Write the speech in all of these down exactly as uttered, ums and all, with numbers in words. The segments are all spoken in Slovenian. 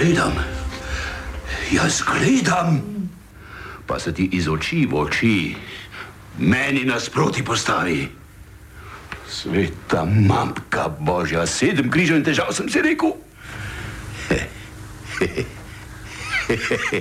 gledam, jaz gledam, pa se ti iz oči v oči meni nasproti postavi. Sveta mamka Božja, sedem križev in težav sem si rekel. He, he, he, he, he, he.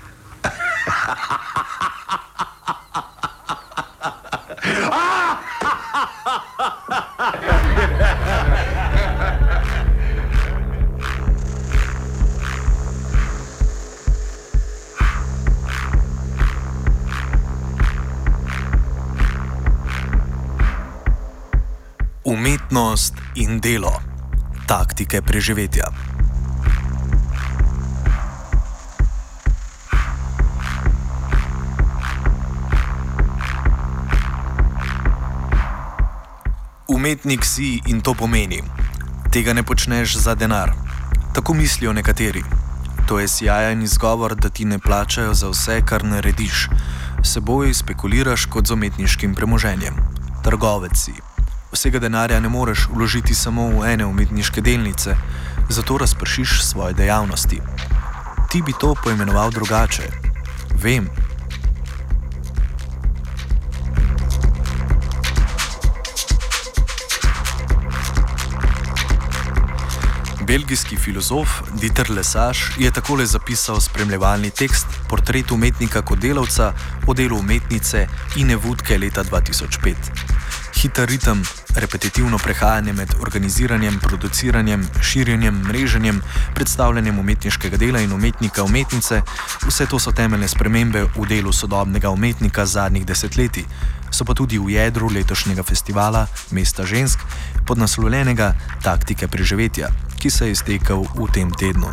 Umetnost in delo. Taktike preživetja. Umetnik si in to pomeni. Tega ne počneš za denar. Tako mislijo nekateri. To je sjajen izgovor, da ti ne plačajo za vse, kar narediš. S seboj spekuliraš kot z umetniškim premoženjem. Trgovec si. Vsega denarja ne moreš vložiti samo v ene umetniške delnice, zato razpršiš svoje dejavnosti. Ti bi to poimenoval drugače. Vem. Belgijski filozof Dieter Lesage je takole zapisal spremljevalni tekst Portret umetnika kot delavca o delu umetnice Ine Wutke leta dva tisoč pet. Hiter ritem, repetitivno prehajanje med organiziranjem, produciranjem, širjenjem, mreženjem, predstavljanjem umetniškega dela in umetnika umetnice, vse to so temeljne spremembe v delu sodobnega umetnika zadnjih desetletij, so pa tudi v jedru letošnjega festivala Mesta žensk podnaslovljenega Taktike preživetja, ki se je iztekel v tem tednu.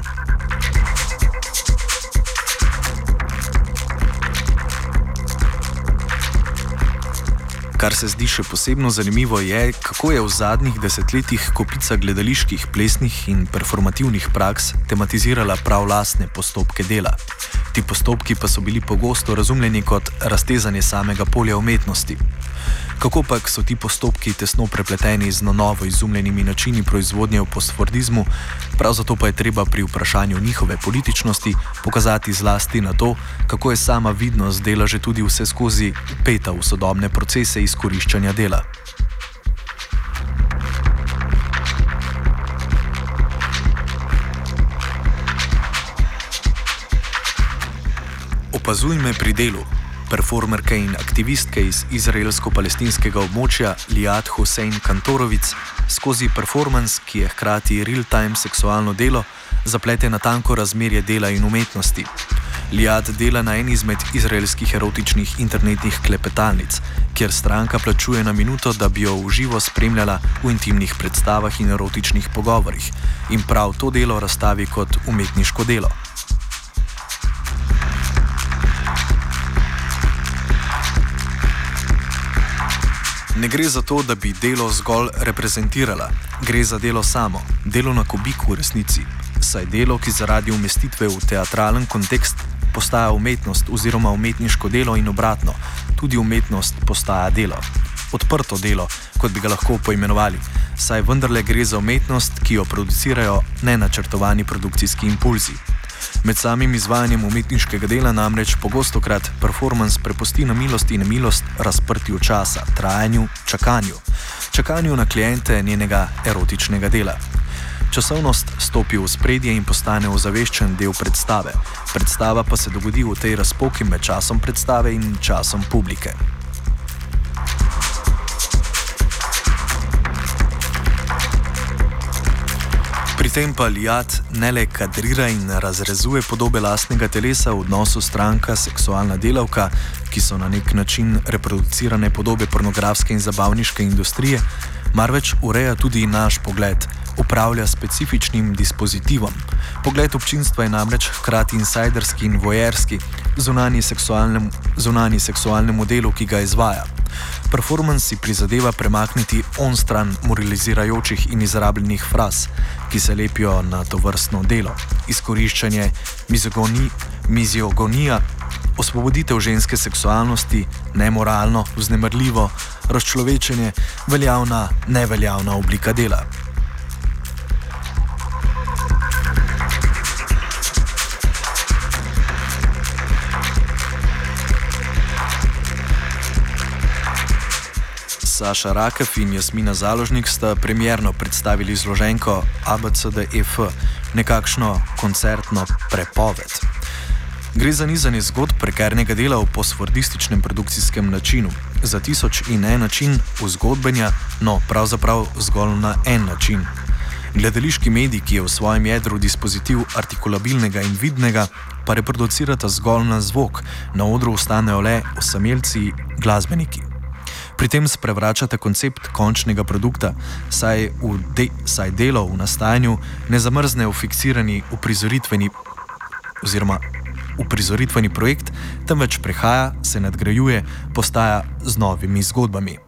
Kar se zdi še posebno zanimivo je, kako je v zadnjih desetletjih kopica gledaliških, plesnih in performativnih praks tematizirala prav lastne postopke dela. Ti postopki pa so bili pogosto razumljeni kot raztezanje samega polja umetnosti. Kako pa so ti postopki tesno prepleteni z na novo izumljenimi načini proizvodnje v postfordizmu, prav zato pa je treba pri vprašanju njihove političnosti pokazati zlasti na to, kako je sama vidnost dela že tudi vse skozi vpeta v sodobne procese izkoriščanja dela. Opazuj me pri delu. Performerke in aktivistke iz izraelsko-palestinskega območja Liat Hussein Kantorovic skozi performance, ki je hkrati real-time seksualno delo, zaplete na tanko razmerje dela in umetnosti. Liat dela na eni izmed izraelskih erotičnih internetnih klepetalnic, kjer stranka plačuje na minuto, da bi jo v živo spremljala v intimnih predstavah in erotičnih pogovorih, in prav to delo razstavi kot umetniško delo. Ne gre za to, da bi delo zgolj reprezentirala, gre za delo samo, delo na kubiku v resnici, saj delo, ki zaradi umestitve v teatralen kontekst postaja umetnost oziroma umetniško delo in obratno, tudi umetnost postaja delo. Odprto delo, kot bi ga lahko poimenovali, saj vendarle gre za umetnost, ki jo producirajo nenačrtovani produkcijski impulzi. Med samim izvajanjem umetniškega dela namreč pogostokrat performance prepusti na milost in nemilost razprtju časa, trajanju, čakanju. Čakanju na kliente njenega erotičnega dela. Časovnost stopi v spredje in postane ozaveščen del predstave. Predstava pa se dogodi v tej razpoki med časom predstave in časom publike. Pri tem pa Liat ne le kadrira in razrezuje podobe lastnega telesa v odnosu stranka seksualna delavka, ki so na nek način reproducirane podobe pornografske in zabavniške industrije, marveč ureja tudi naš pogled, upravlja specifičnim dispozitivom. Pogled občinstva je namreč hkrati insajderski in vojerski, zunanji seksualnemu, zunanji seksualnemu delu, ki ga izvaja. Performance si prizadeva premakniti onstran moralizirajočih in izrabljenih fraz, ki se lepijo na to vrstno delo. Izkoriščanje, mizogoni, miziogonija, osvoboditev ženske seksualnosti, nemoralno, vznemirljivo, razčlovečenje, veljavna, neveljavna oblika dela. Saša Rakev in Jasmina Založnik sta premierno predstavili zloženko A B C D E F, nekakšno koncertno prepoved. Gre za nizanje zgodb prekernega dela v postfordističnem produkcijskem načinu, za tisoč in en način vzgodbenja, no pravzaprav zgolj na en način. Gledališki medij, ki je v svojem jedru dispozitiv artikulabilnega in vidnega, pa reproducirata zgolj na zvok, na odru ostanejo le osamelci, glasbeniki. Pri tem sprevračata koncept končnega produkta, saj, v de, saj delo v nastajanju ne zamrzne v fiksirani uprizoritveni oziroma uprizoritveni projekt, temveč prehaja, se nadgrajuje, postaja z novimi zgodbami.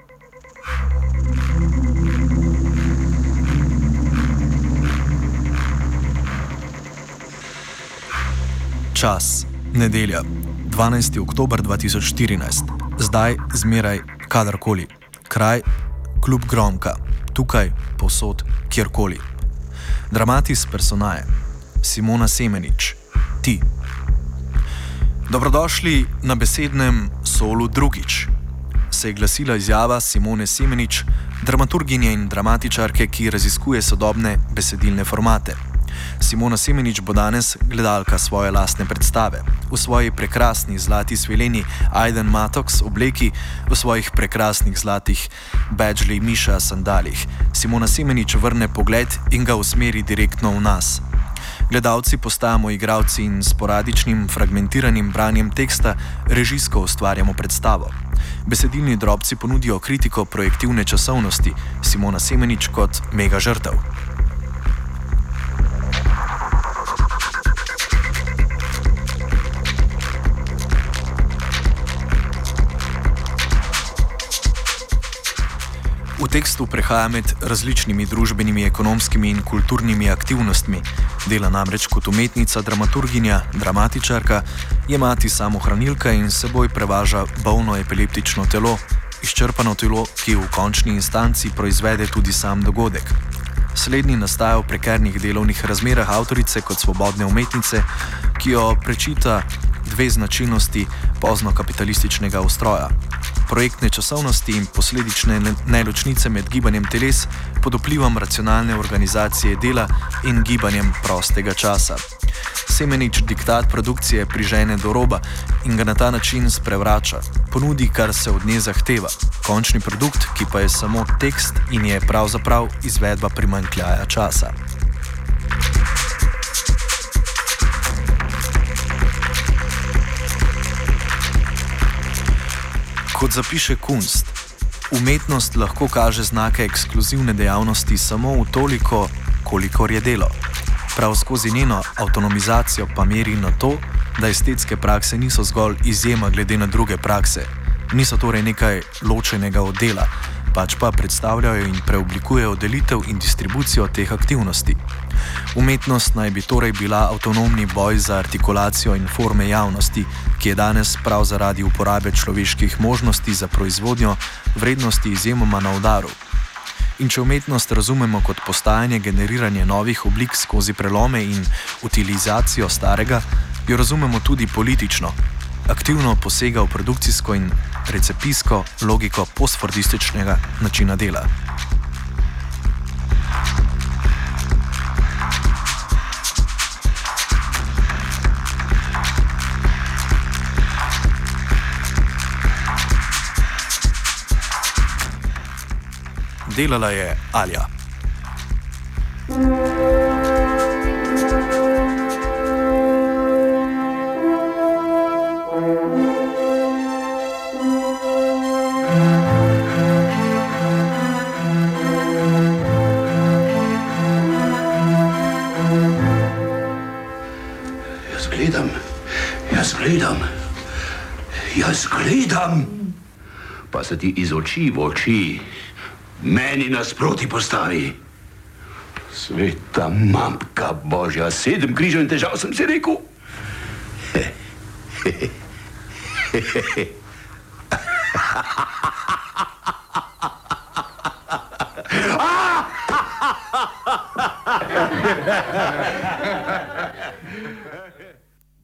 Čas, nedelja, dvanajsti oktober dva tisoč štirinajst, zdaj, zmeraj, kadarkoli, kraj, klub Gromka, tukaj, povsod, kjerkoli. Dramatis personae, Simona Semenič, ti. Dobrodošli na besednem solu drugič, se je glasila izjava Simone Semenič, dramaturginje in dramatičarke, ki raziskuje sodobne besedilne formate. Simona Semenič bo danes gledalka svoje lastne predstave. V svoji prekrasni zlati svileni Aiden Matox obleki, v svojih prekrasnih zlatih Badgley Miša sandalih, Simona Semenič vrne pogled in ga usmeri direktno v nas. Gledalci postajamo igralci in s sporadičnim, fragmentiranim branjem teksta režijsko ustvarjamo predstavo. Besedilni drobci ponudijo kritiko projektivne časovnosti, Simona Semenič kot mega žrtev. V tekstu prehaja med različnimi družbenimi, ekonomskimi in kulturnimi aktivnostmi. Dela namreč kot umetnica, dramaturginja, dramatičarka, je mati samohranilka in seboj prevaža bolno epileptično telo, izčrpano telo, ki v končni instanci proizvede tudi sam dogodek. Slednji nastaja v prekernih delovnih razmerah avtorice kot svobodne umetnice, ki jo prečita dve značilnosti poznokapitalističnega ustroja. Projektne časovnosti in posledične neločnice med gibanjem teles pod vplivom racionalne organizacije dela in gibanjem prostega časa. Semenič diktat produkcije prižene do roba in ga na ta način sprevrača, ponudi, kar se od nje zahteva, končni produkt, ki pa je samo tekst in je pravzaprav izvedba primanjkljaja časa. Kot zapiše Kunst, umetnost lahko kaže znake ekskluzivne dejavnosti samo v toliko, kolikor je delo. Prav skozi njeno avtonomizacijo pa meri na to, da estetske prakse niso zgolj izjema glede na druge prakse, niso torej nekaj ločenega od dela, pač pa predstavljajo in preoblikujejo delitev in distribucijo teh aktivnosti. Umetnost naj bi torej bila avtonomni boj za artikulacijo in forme javnosti, ki je danes prav zaradi uporabe človeških možnosti za proizvodnjo vrednosti izjemoma na udaru. In če umetnost razumemo kot postajanje, generiranje novih oblik skozi prelome in utilizacijo starega, jo razumemo tudi politično. Aktivno posega v produkcijsko in recepijsko logiko postfordističnega načina dela. Delala je Alja. Jaz gledam, jaz gledam, jaz gledam, pa se ti iz oči v oči meni nasproti postavi. Sveta mamka Božja, sedem križev in težav sem si rekel. He, he, he, he, he.